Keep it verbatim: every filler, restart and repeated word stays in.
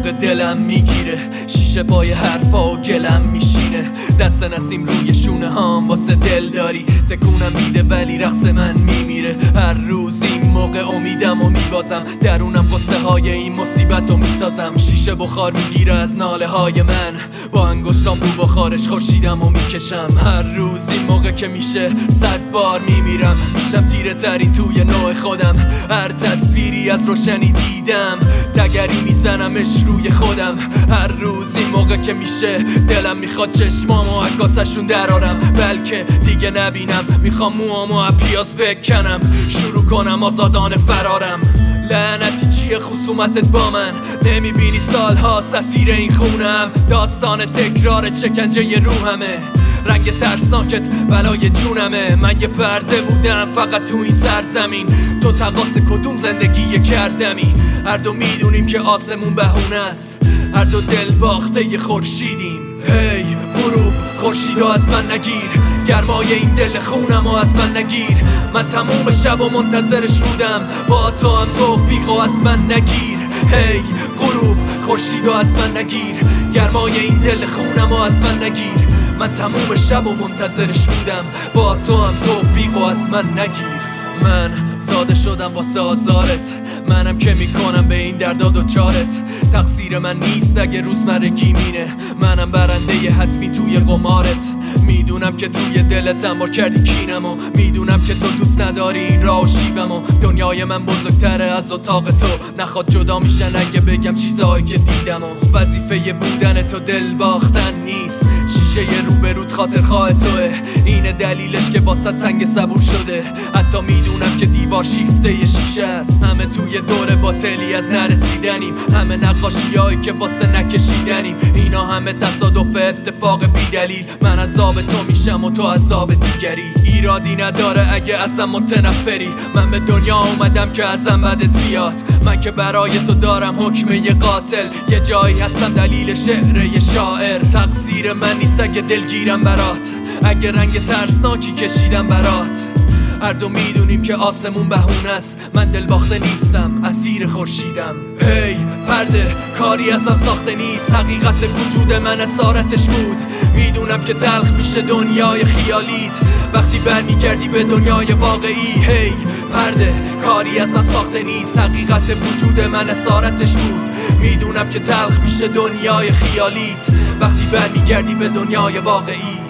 موقع دلم میگیره، شیشه پای حرفا و گلم میشینه. دست نسیم روی شونه هام واسه دل داری، تکونم میده ولی رقص من میمیره. هر روز این موقع امیدم و میبازم، درونم قصه های این مصیبت رو میسازم. شیشه بخار میگیره از ناله های من، با انگشتام رو بخارش خورشیدم و میکشم. هر روز این موقع که میشه صد بار میمیرم، میشم تیره تری توی نوع خودم. هر تصویری از روشنی دیدم، تگری میزنمش روی خودم. هر روز این موقع که میشه دلم میخواد چشمامو عکاسشون درارم، بلکه دیگه نبینم. میخوام موامو پیاز بکنم، شروع کنم آزادانه فرارم. لعنتی چیه خصومتت با من؟ نمیبینی سالهاست اسیر این خونم، داستان تکرار چکنجه روحمه. رنگ ترسناکت بلای جونمه. من یه پرده بودم فقط تو این سرزمین، تو تقاس کدوم زندگی کردمی؟ هر دو میدونیم که آسمون بهونه است، هر دو دل باخته ی خورشیدیم. هی غروب خورشیدو از من نگیر، گرمای این دل خونم و از من نگیر. من تموم شب و منتظرش بودم، با تو هم توفیق و از من نگیر. هی غروب خورشیدو از من نگیر، گرمای این دل خونم و از من نگیر. من تموم شب و منتظرش بودم، با تو هم توفیق و از من نگیر. من ساده شدم واسه آزارت، منم که میکنم به این دردا دوچارت. تقصیر من نیست اگه روزمرگی مینه، منم برنده ی حتمی توی قمارت. میدونم که توی دلت انبار کردی کینم، و میدونم که تو دوست نداری این راه و شیوم، و دنیای من بزرگتره از اتاق تو. نخواد جدا میشن اگه بگم چیزایی که دیدم، و وظیفه بودن تو دل باختن نیست. شیشه روبروت خاطر خواه توه، اینه دلیلش که واسه سنگ صبور شده. حتی میدونم که دیوار شیفته ی شیشه است، همه توی دور باطلی از نرسیدنیم، همه نقاشیایی که واسه نکشیدنیم. اینا همه تصادف اتفاق بی دلیل، من عذاب تو میشم و تو عذاب دیگری. ایرادی نداره اگه ازم متنفری، من به دنیا اومدم که ازم بدت بیاد. من که برای تو دارم حکم یه قاتل، یه جایی هستم دلیل شعر یه شاعر. تقصیر من نیست اگه دلگیرم برات، اگه رنگ ترسناکی کشیدم برات. هر دو میدونیم که آسمون بهونه است، من دل باخته نیستم اسیر خورشیدم. هی پرده کاری ازم ساخته نیست، حقیقت وجود من اسارتش بود. میدونم که تلخ میشه دنیای خیالیت وقتی برمیگردی به دنیای واقعی. هی پرده کاری ازم ساخته نیست، حقیقت وجود من اسارتش بود. میدونم که تلخ میشه دنیای خیالیت وقتی برمیگردی به دنیای واقعی.